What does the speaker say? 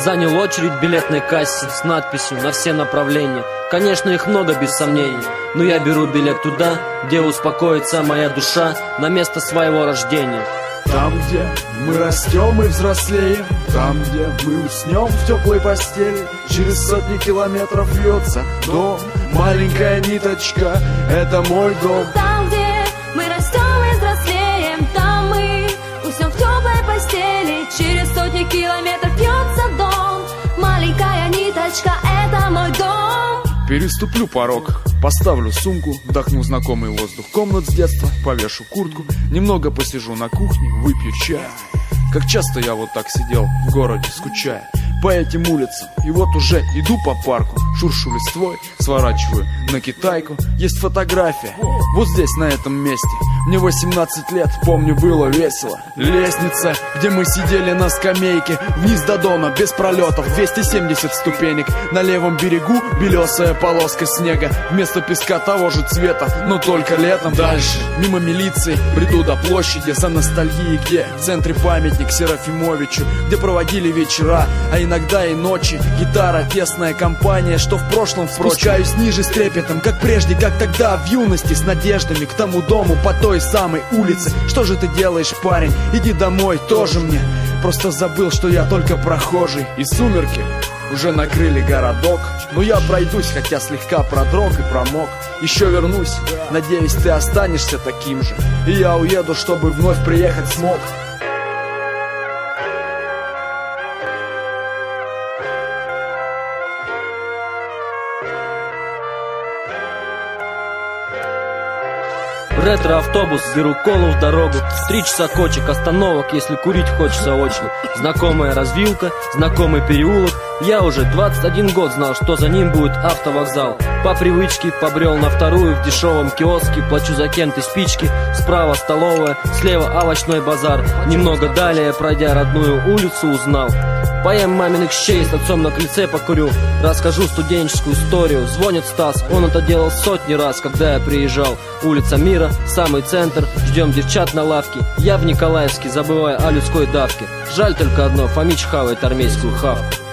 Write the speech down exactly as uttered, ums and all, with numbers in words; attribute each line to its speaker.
Speaker 1: Занял очередь в билетной кассе с надписью на все направления. Конечно, их много без сомнений, но я беру билет туда, где успокоится моя душа, на место своего рождения.
Speaker 2: Там, где мы растем и взрослеем, там, где мы уснем в теплой постели, через сотни километров вьется дом. Маленькая ниточка — это мой дом.
Speaker 3: Там, где мы растем и взрослеем, там мы уснем в теплой постели, через сотни километров вьется дом. Маленькая ниточка — это мой дом.
Speaker 2: Переступлю порог, поставлю сумку, вдохну знакомый воздух комнат с детства, повешу куртку, немного посижу на кухне, выпью чай. Как часто я вот так сидел в городе, скучая по этим улицам, и вот уже иду по парку, шуршу листвой, сворачиваю на Китайку. Есть фотография вот здесь, на этом месте. Мне восемнадцать лет, помню, было весело. Лестница, где мы сидели на скамейке, вниз до дома, без пролетов, двести семьдесят ступенек. На левом берегу белесая полоска снега, вместо песка того же цвета, но только летом. Дальше, мимо милиции, бреду до площади за ностальгией, где в центре памятник Серафимовичу, где проводили вечера, а иногда и ночи. Гитара, тесная компания, что в прошлом, впрочем. Спускаюсь ниже с трепетом, как прежде, как тогда в юности, с надеждами к тому дому по той самой улице. Что же ты делаешь, парень? Иди домой, тоже мне. Просто забыл, что я только прохожий. И сумерки уже накрыли городок, но я пройдусь, хотя слегка продрог и промок. Еще вернусь, надеюсь, ты останешься таким же, и я уеду, чтобы вновь приехать смог.
Speaker 1: Ретро-автобус, беру колу в дорогу. Три часа кочек, остановок, если курить хочется очень. Знакомая развилка, знакомый переулок. Я уже двадцать один год знал, что за ним будет автовокзал. По привычке побрел на вторую в дешевом киоске. Плачу за кент и спички. Справа столовая, слева овощной базар. Немного далее, пройдя родную улицу, узнал: поем маминых щей, с отцом на крыльце покурю. Расскажу студенческую историю. Звонит Стас, он это делал сотни раз, когда я приезжал. Улица Мира, самый центр, ждем девчат на лавке. Я в Николаевске, забывая о людской давке. Жаль только одно, Фомич хавает армейскую хавку.